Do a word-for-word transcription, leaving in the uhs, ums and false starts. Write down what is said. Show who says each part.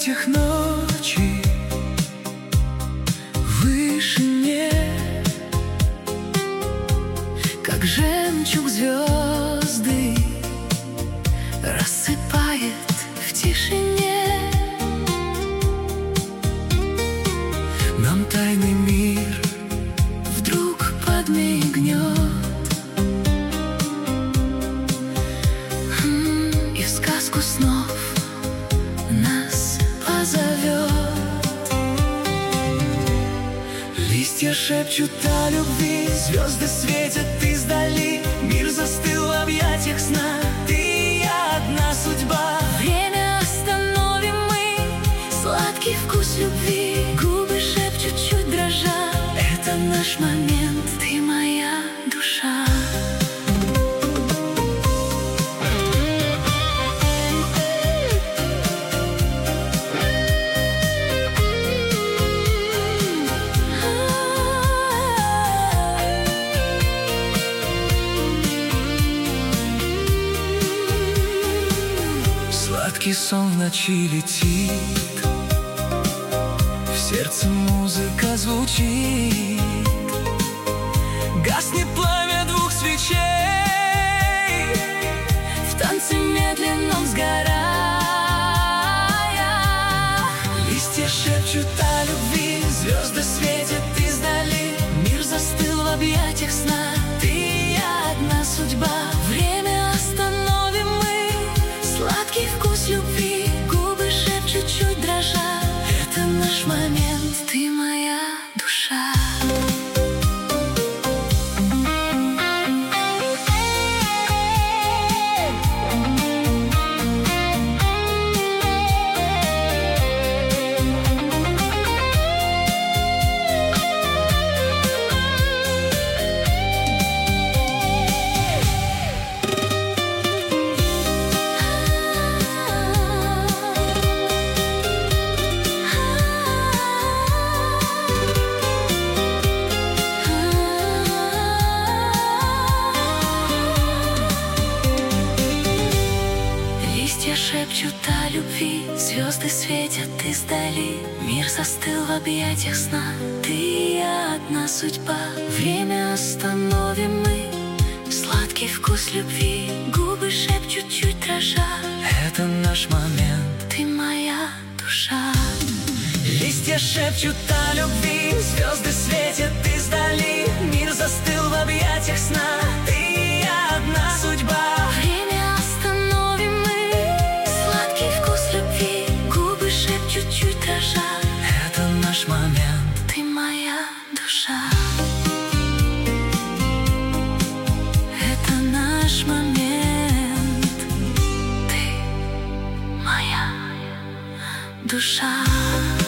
Speaker 1: объятиях ночи, в вышине, как жемчуг звезды рассыпает в тишине. Нам тайный мир вдруг подмигнет, и в сказку снов нас позовет. Листья шепчут о любви, звезды светят издали. Мир застыл в объятиях сна, ты и я одна судьба. Время остановим мы, сладкий вкус любви. Губы шепчут, чуть дрожа, это наш момент, ты моя душа. Сладкий сон в ночи летит, в сердце музыка звучит. Гаснет пламя двух свечей, в танце медленном сгорая. Листья шепчут о любви, звезды светят издали. Мир застыл в объятиях сна, ты и я одна судьба. Время остановим мы, сладкий вкус любви. Губы шепчут, чуть дрожа, это наш момент, ты моя душа. Листья шепчут о любви, звезды светят издали. Мир застыл в объятиях сна, ты и я одна судьба. Время остановим мы, сладкий вкус любви. Губы шепчут, чуть дрожа, это наш момент, ты моя душа. Листья шепчут о любви, звезды светят издали. Мир застыл в объятиях сна, ты и я одна судьба. Чуть дрожа, это наш момент, ты моя душа. Это наш момент, ты моя душа.